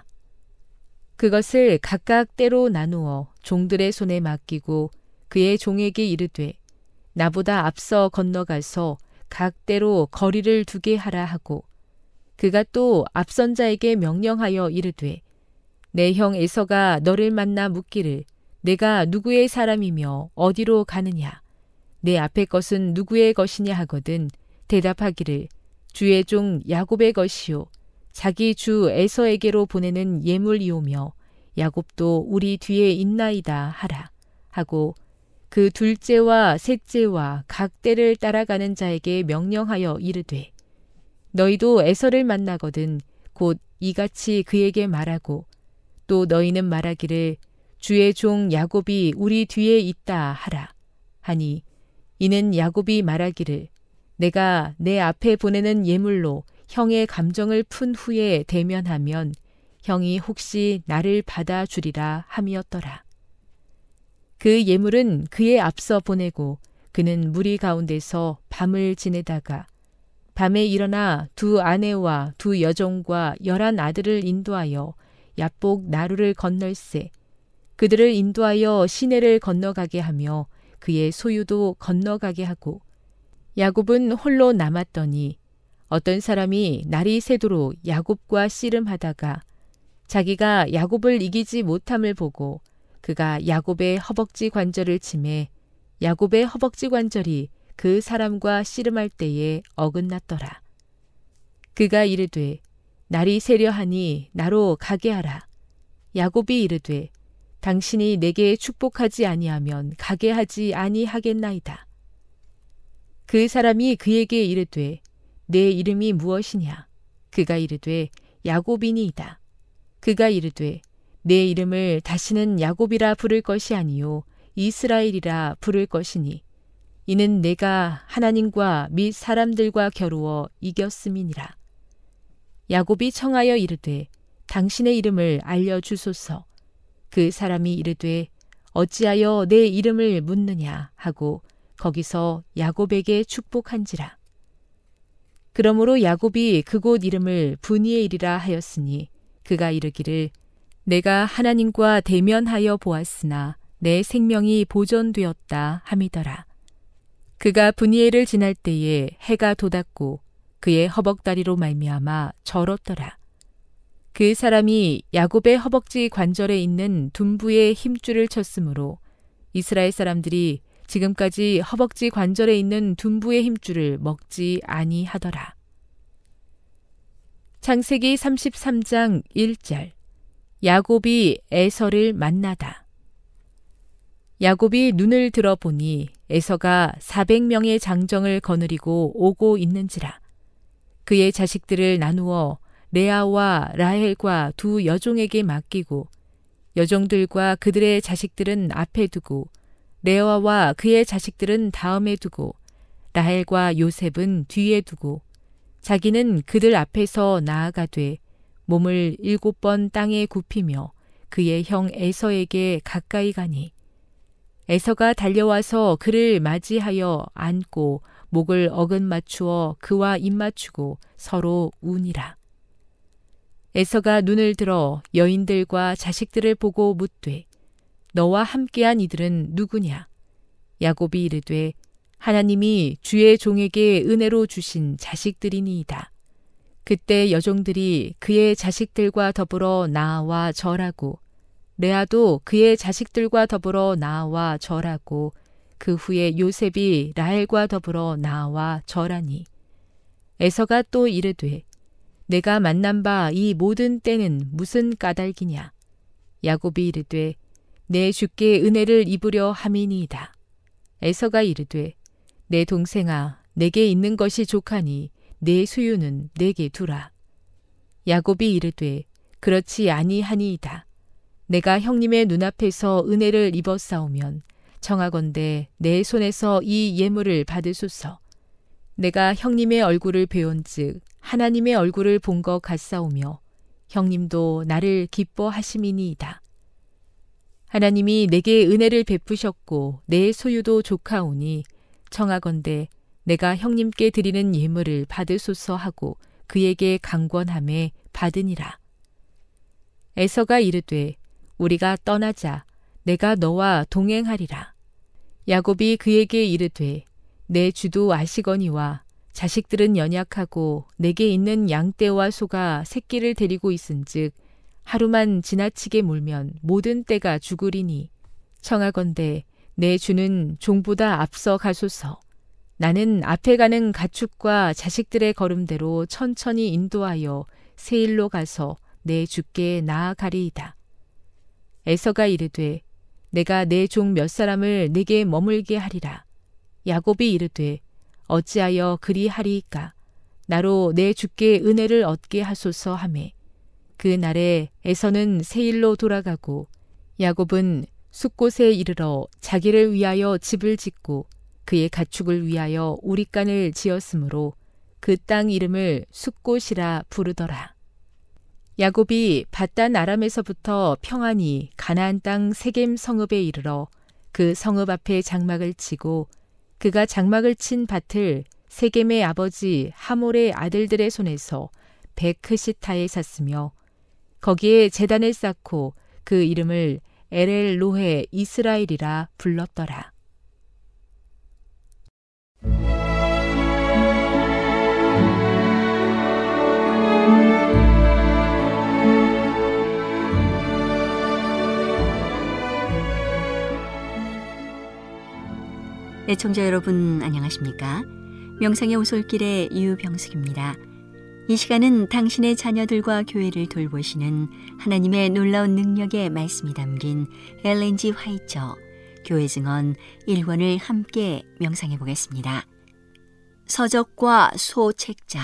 그것을 각각 때로 나누어 종들의 손에 맡기고 그의 종에게 이르되 나보다 앞서 건너가서 각 때로 거리를 두게 하라 하고 그가 또 앞선 자에게 명령하여 이르되 내 형 에서가 너를 만나 묻기를 내가 누구의 사람이며 어디로 가느냐 내 앞의 것은 누구의 것이냐 하거든 대답하기를 주의 종 야곱의 것이요 자기 주 에서에게로 보내는 예물이오며 야곱도 우리 뒤에 있나이다 하라 하고 그 둘째와 셋째와 각 때를 따라가는 자에게 명령하여 이르되 너희도 에서를 만나거든 곧 이같이 그에게 말하고 또 너희는 말하기를 주의 종 야곱이 우리 뒤에 있다 하라 하니 이는 야곱이 말하기를 내가 내 앞에 보내는 예물로 형의 감정을 푼 후에 대면하면 형이 혹시 나를 받아주리라 함이었더라. 그 예물은 그의 앞서 보내고 그는 무리 가운데서 밤을 지내다가 밤에 일어나 두 아내와 두 여종과 열한 아들을 인도하여 야복 나루를 건널세 그들을 인도하여 시내를 건너가게 하며 그의 소유도 건너가게 하고 야곱은 홀로 남았더니 어떤 사람이 날이 새도록 야곱과 씨름하다가 자기가 야곱을 이기지 못함을 보고 그가 야곱의 허벅지 관절을 치매 야곱의 허벅지 관절이 그 사람과 씨름할 때에 어긋났더라. 그가 이르되 날이 새려하니 나로 가게 하라. 야곱이 이르되 당신이 내게 축복하지 아니하면 가게 하지 아니하겠나이다. 그 사람이 그에게 이르되 내 이름이 무엇이냐? 그가 이르되 야곱이니이다. 그가 이르되 내 이름을 다시는 야곱이라 부를 것이 아니요 이스라엘이라 부를 것이니 이는 내가 하나님과 및 사람들과 겨루어 이겼음이니라. 야곱이 청하여 이르되 당신의 이름을 알려주소서. 그 사람이 이르되 어찌하여 내 이름을 묻느냐 하고 거기서 야곱에게 축복한지라. 그러므로 야곱이 그곳 이름을 브니엘이라 하였으니 그가 이르기를 내가 하나님과 대면하여 보았으나 내 생명이 보존되었다 함이더라. 그가 브니엘을 지날 때에 해가 돋았고 그의 허벅다리로 말미암아 절었더라. 그 사람이 야곱의 허벅지 관절에 있는 둔부의 힘줄을 쳤으므로 이스라엘 사람들이 지금까지 허벅지 관절에 있는 둔부의 힘줄을 먹지 아니하더라. 창세기 삼십삼 장 일 절 야곱이 에서를 만나다. 야곱이 눈을 들어보니 에서가 사백 명의 장정을 거느리고 오고 있는지라. 그의 자식들을 나누어 레아와 라헬과 두 여종에게 맡기고 여종들과 그들의 자식들은 앞에 두고 레아와 그의 자식들은 다음에 두고 라헬과 요셉은 뒤에 두고 자기는 그들 앞에서 나아가되 몸을 일곱 번 땅에 굽히며 그의 형 에서에게 가까이 가니 에서가 달려와서 그를 맞이하여 안고 목을 어긋 맞추어 그와 입 맞추고 서로 우니라. 에서가 눈을 들어 여인들과 자식들을 보고 묻되 너와 함께한 이들은 누구냐? 야곱이 이르되 하나님이 주의 종에게 은혜로 주신 자식들이니이다. 그때 여종들이 그의 자식들과 더불어 나아와 절하고 레아도 그의 자식들과 더불어 나아와 절하고 그 후에 요셉이 라헬과 더불어 나아와 절하니 에서가 또 이르되 내가 만난 바 이 모든 때는 무슨 까닭이냐. 야곱이 이르되 내 주께 은혜를 입으려 함이니이다. 에서가 이르되 내 동생아 내게 있는 것이 족하니 내 수유는 내게 두라. 야곱이 이르되 그렇지 아니하니이다. 내가 형님의 눈앞에서 은혜를 입었사오면 청하건대 내 손에서 이 예물을 받으소서. 내가 형님의 얼굴을 배운즉 하나님의 얼굴을 본 것 같사오며 형님도 나를 기뻐하심이니이다. 하나님이 내게 은혜를 베푸셨고 내 소유도 족하오니 청하건대 내가 형님께 드리는 예물을 받으소서 하고 그에게 강권함에 받으니라. 에서가 이르되 우리가 떠나자. 내가 너와 동행하리라. 야곱이 그에게 이르되 내 주도 아시거니와 자식들은 연약하고 내게 있는 양떼와 소가 새끼를 데리고 있은즉 하루만 지나치게 물면 모든 떼가 죽으리니 청하건대 내 주는 종보다 앞서 가소서. 나는 앞에 가는 가축과 자식들의 걸음대로 천천히 인도하여 세일로 가서 내 주께 나아가리이다. 에서가 이르되 내가 내 종 몇 사람을 내게 머물게 하리라. 야곱이 이르되 어찌하여 그리하리이까. 나로 내 주께 은혜를 얻게 하소서 하매 그 날에 에서는 세일로 돌아가고 야곱은 숫곳에 이르러 자기를 위하여 집을 짓고 그의 가축을 위하여 우릿간을 지었으므로 그 땅 이름을 숫곳이라 부르더라. 야곱이 밧단 아람에서부터 평안히 가나안 땅 세겜 성읍에 이르러 그 성읍 앞에 장막을 치고 그가 장막을 친 밭을 세겜의 아버지 하몰의 아들들의 손에서 베크시타에 샀으며 거기에 제단을 쌓고 그 이름을 엘엘 로헤 이스라엘이라 불렀더라. 애청자 여러분 안녕하십니까? 명상의 오솔길의 유병숙입니다. 이 시간은 당신의 자녀들과 교회를 돌보시는 하나님의 놀라운 능력의 말씀이 담긴 엘렌 지 화이처 교회 증언 일 권을 함께 명상해 보겠습니다. 서적과 소책자.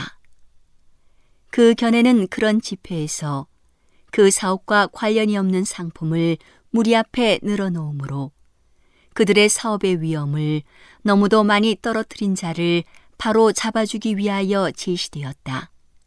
그 견해는 그런 집회에서 그 사업과 관련이 없는 상품을 무리 앞에 늘어놓으므로 그들의 사업의 위험을 너무도 많이 떨어뜨린 자를 바로 잡아주기 위하여 제시되었다.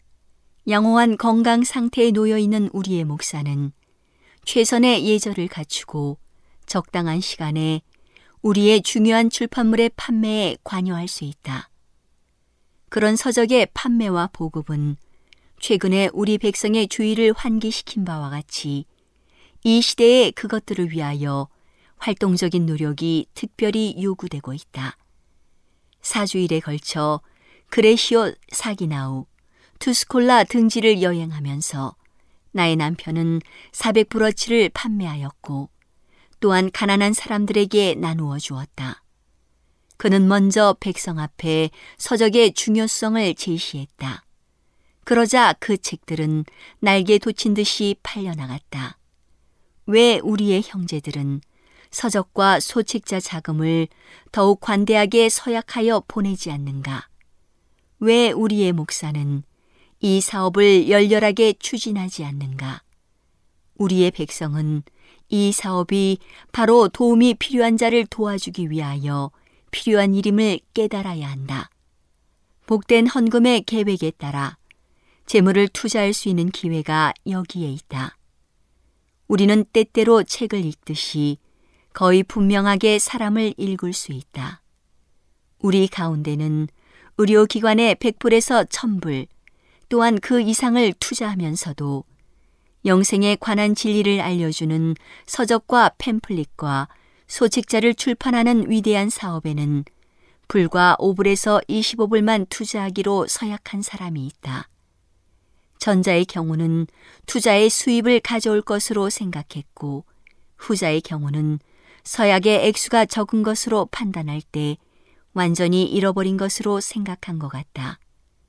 양호한 건강 상태에 놓여있는 우리의 목사는 최선의 예절을 갖추고 적당한 시간에 우리의 중요한 출판물의 판매에 관여할 수 있다. 그런 서적의 판매와 보급은 최근에 우리 백성의 주의를 환기시킨 바와 같이 이 시대에 그것들을 위하여 활동적인 노력이 특별히 요구되고 있다. 사주일에 걸쳐 그레시오 사기나우, 투스콜라 등지를 여행하면서 나의 남편은 사백 브러치를 판매하였고 또한 가난한 사람들에게 나누어 주었다. 그는 먼저 백성 앞에 서적의 중요성을 제시했다. 그러자 그 책들은 날개 돋친 듯이 팔려나갔다. 왜 우리의 형제들은 서적과 소책자 자금을 더욱 관대하게 서약하여 보내지 않는가? 왜 우리의 목사는 이 사업을 열렬하게 추진하지 않는가? 우리의 백성은 이 사업이 바로 도움이 필요한 자를 도와주기 위하여 필요한 일임을 깨달아야 한다. 복된 헌금의 계획에 따라 재물을 투자할 수 있는 기회가 여기에 있다. 우리는 때때로 책을 읽듯이 거의 분명하게 사람을 읽을 수 있다. 우리 가운데는 의료기관에 백불에서 천불, 또한 그 이상을 투자하면서도 영생에 관한 진리를 알려주는 서적과 팸플릿과 소책자를 출판하는 위대한 사업에는 불과 오 불에서 이십오 불만 투자하기로 서약한 사람이 있다. 전자의 경우는 투자의 수입을 가져올 것으로 생각했고 후자의 경우는 서약의 액수가 적은 것으로 판단할 때 완전히 잃어버린 것으로 생각한 것 같다.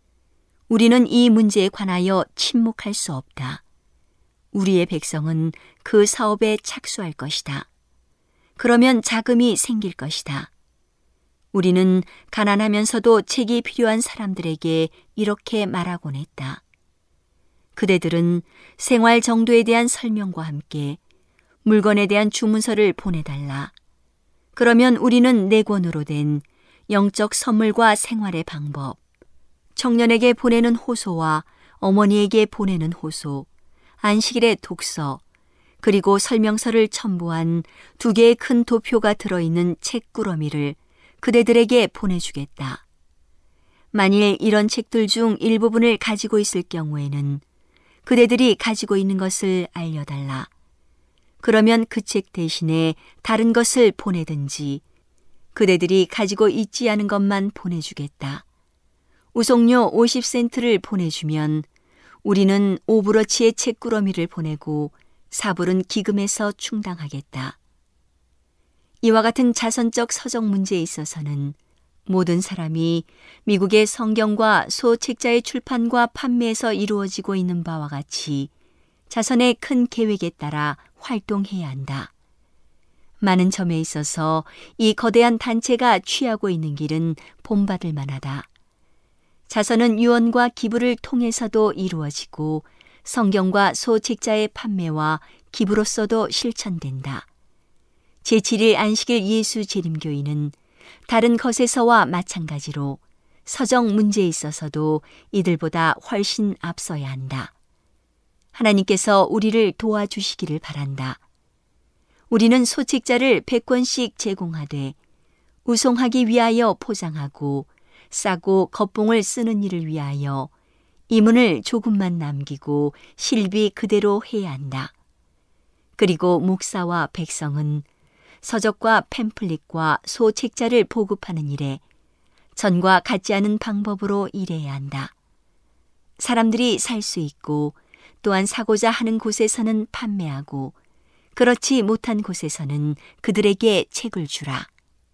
우리는 이 문제에 관하여 침묵할 수 없다. 우리의 백성은 그 사업에 착수할 것이다. 그러면 자금이 생길 것이다. 우리는 가난하면서도 책이 필요한 사람들에게 이렇게 말하곤 했다. 그대들은 생활 정도에 대한 설명과 함께 물건에 대한 주문서를 보내달라. 그러면 우리는 네 권으로 된 영적 선물과 생활의 방법, 청년에게 보내는 호소와 어머니에게 보내는 호소, 안식일의 독서, 그리고 설명서를 첨부한 두 개의 큰 도표가 들어있는 책꾸러미를 그대들에게 보내주겠다. 만일 이런 책들 중 일부분을 가지고 있을 경우에는 그대들이 가지고 있는 것을 알려달라. 그러면 그 책 대신에 다른 것을 보내든지 그대들이 가지고 있지 않은 것만 보내주겠다. 우송료 오십 센트를 보내주면 우리는 오 불어치의 책꾸러미를 보내고 사 불은 기금에서 충당하겠다. 이와 같은 자선적 서적 문제에 있어서는 모든 사람이 미국의 성경과 소책자의 출판과 판매에서 이루어지고 있는 바와 같이 자선의 큰 계획에 따라 활동해야 한다. 많은 점에 있어서 이 거대한 단체가 취하고 있는 길은 본받을 만하다. 자선은 유언과 기부를 통해서도 이루어지고 성경과 소책자의 판매와 기부로서도 실천된다. 제칠 일 안식일 예수 재림교인은 다른 것에서와 마찬가지로 서적 문제에 있어서도 이들보다 훨씬 앞서야 한다. 하나님께서 우리를 도와주시기를 바란다. 우리는 소책자를 백 권씩 제공하되 우송하기 위하여 포장하고 싸고 겉봉을 쓰는 일을 위하여 이문을 조금만 남기고 실비 그대로 해야 한다. 그리고 목사와 백성은 서적과 팸플릿과 소책자를 보급하는 일에 전과 같지 않은 방법으로 일해야 한다. 사람들이 살 수 있고 또한 사고자 하는 곳에서는 판매하고 그렇지 못한 곳에서는 그들에게 책을 주라.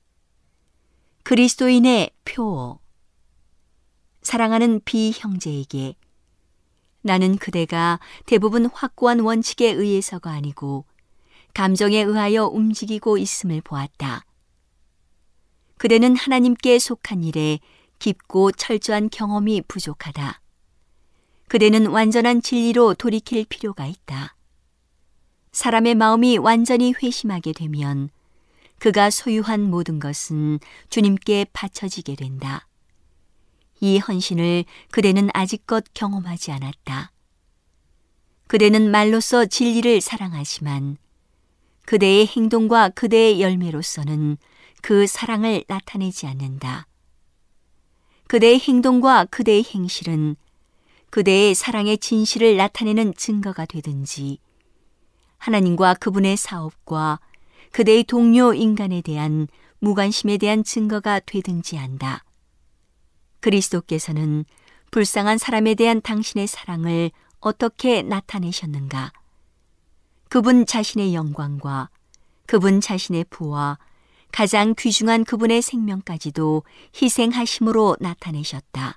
그리스도인의 표어. 사랑하는 비형제에게 나는 그대가 대부분 확고한 원칙에 의해서가 아니고 감정에 의하여 움직이고 있음을 보았다. 그대는 하나님께 속한 일에 깊고 철저한 경험이 부족하다. 그대는 완전한 진리로 돌이킬 필요가 있다. 사람의 마음이 완전히 회심하게 되면 그가 소유한 모든 것은 주님께 바쳐지게 된다. 이 헌신을 그대는 아직껏 경험하지 않았다. 그대는 말로써 진리를 사랑하지만 그대의 행동과 그대의 열매로서는 그 사랑을 나타내지 않는다. 그대의 행동과 그대의 행실은 그대의 사랑의 진실을 나타내는 증거가 되든지 하나님과 그분의 사업과 그대의 동료 인간에 대한 무관심에 대한 증거가 되든지 한다. 그리스도께서는 불쌍한 사람에 대한 당신의 사랑을 어떻게 나타내셨는가? 그분 자신의 영광과 그분 자신의 부와 가장 귀중한 그분의 생명까지도 희생하심으로 나타내셨다.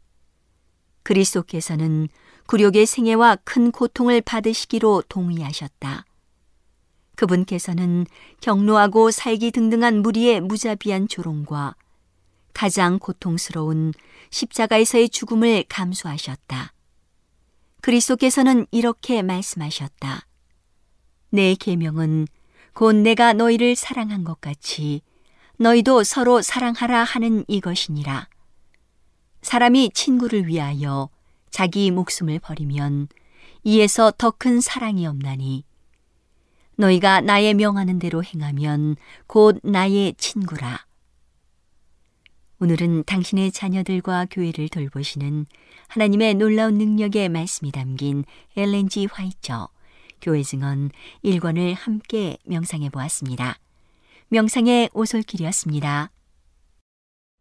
그리스도께서는 굴욕의 생애와 큰 고통을 받으시기로 동의하셨다. 그분께서는 경로하고 살기 등등한 무리의 무자비한 조롱과 가장 고통스러운 십자가에서의 죽음을 감수하셨다. 그리스도께서는 이렇게 말씀하셨다. 내 계명은 곧 내가 너희를 사랑한 것 같이 너희도 서로 사랑하라 하는 이것이니라. 사람이 친구를 위하여 자기 목숨을 버리면 이에서 더 큰 사랑이 없나니 너희가 나의 명하는 대로 행하면 곧 나의 친구라. 오늘은 당신의 자녀들과 교회를 돌보시는 하나님의 놀라운 능력의 말씀이 담긴 엘렌 지 화이처 교회 증언 일 권을 함께 명상해 보았습니다. 명상의 오솔길이었습니다.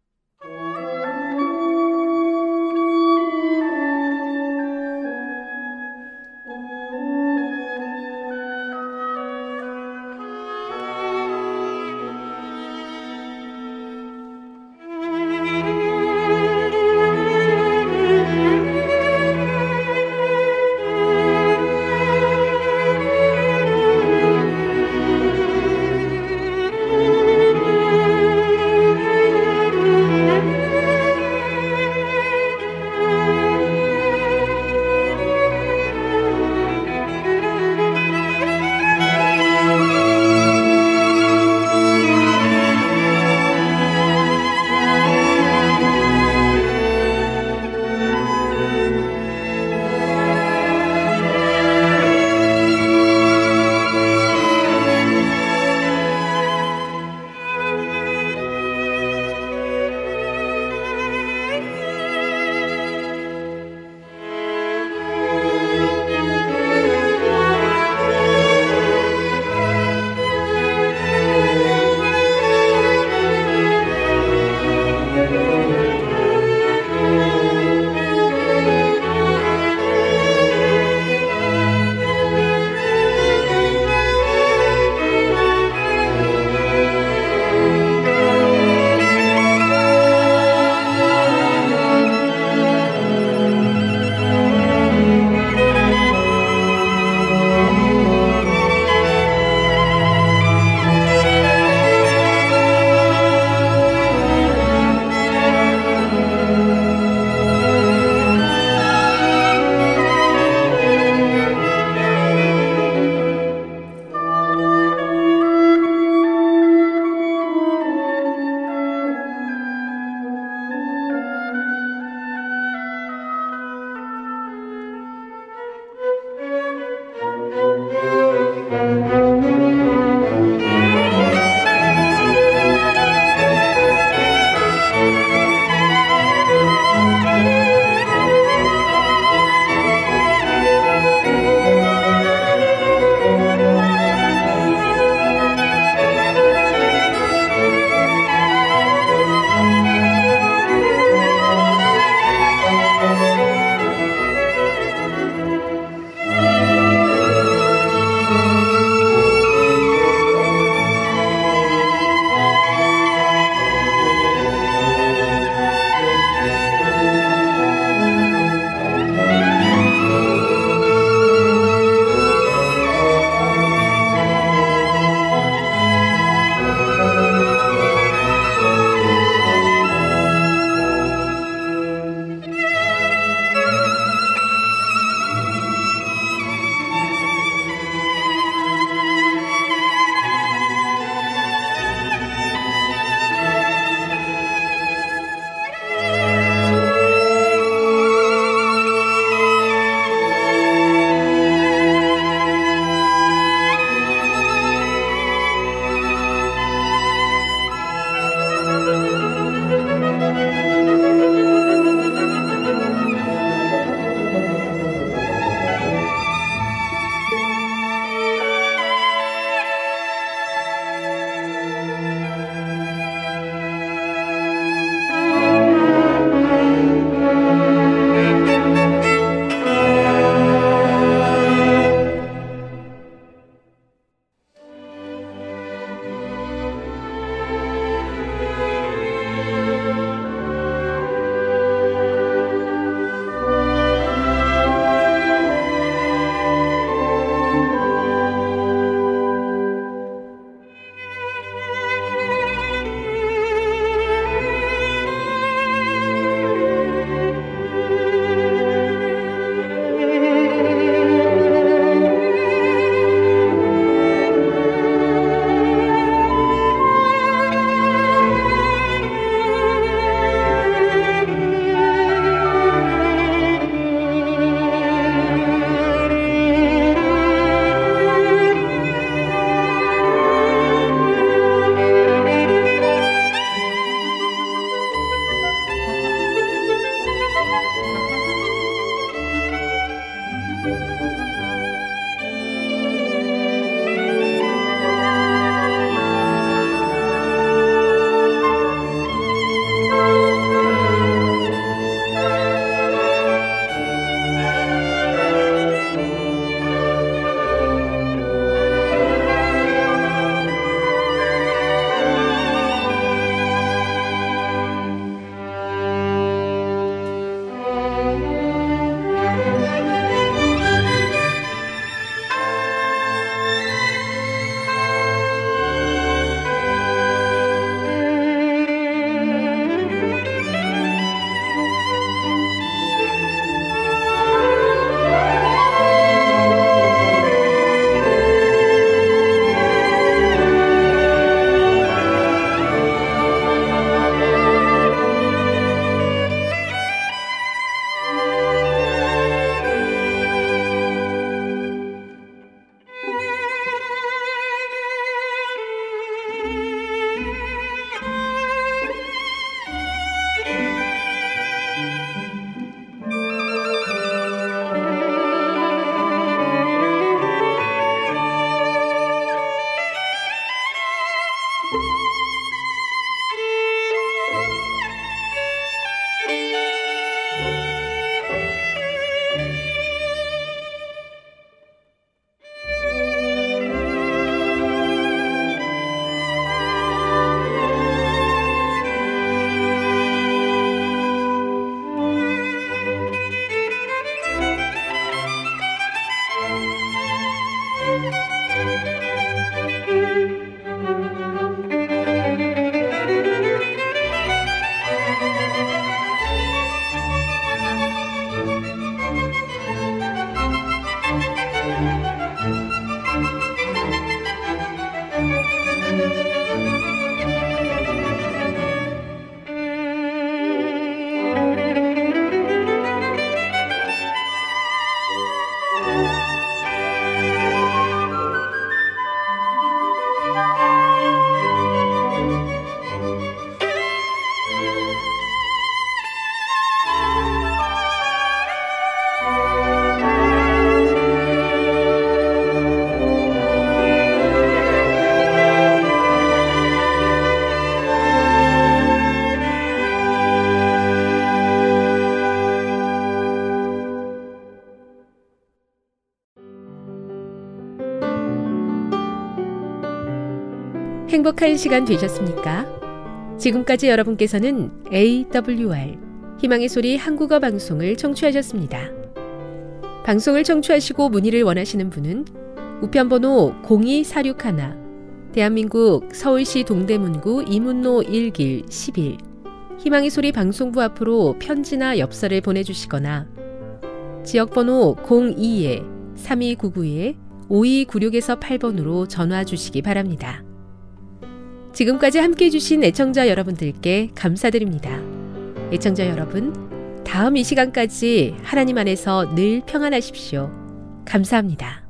행복한 시간 되셨습니까? 지금까지 여러분께서는 에이더블유알 희망의 소리 한국어 방송을 청취하셨습니다. 방송을 청취하시고 문의를 원하시는 분은 우편번호 공이사육일 대한민국 서울시 동대문구 이문로 일 길 십일 희망의 소리 방송부 앞으로 편지나 엽서를 보내주시거나 지역번호 공이 삼이구구 오이구육에서 팔 번으로 전화 주시기 바랍니다. 지금까지 함께해 주신 애청자 여러분들께 감사드립니다. 애청자 여러분, 다음 이 시간까지 하나님 안에서 늘 평안하십시오. 감사합니다.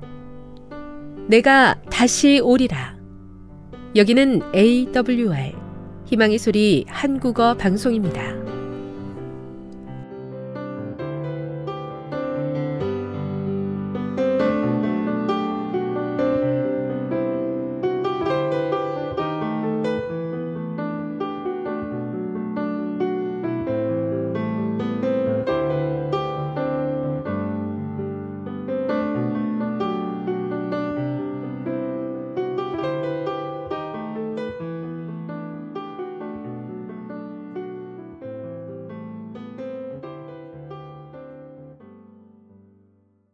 내가 다시 오리라. 여기는 에이더블유알 희망의 소리 한국어 방송입니다.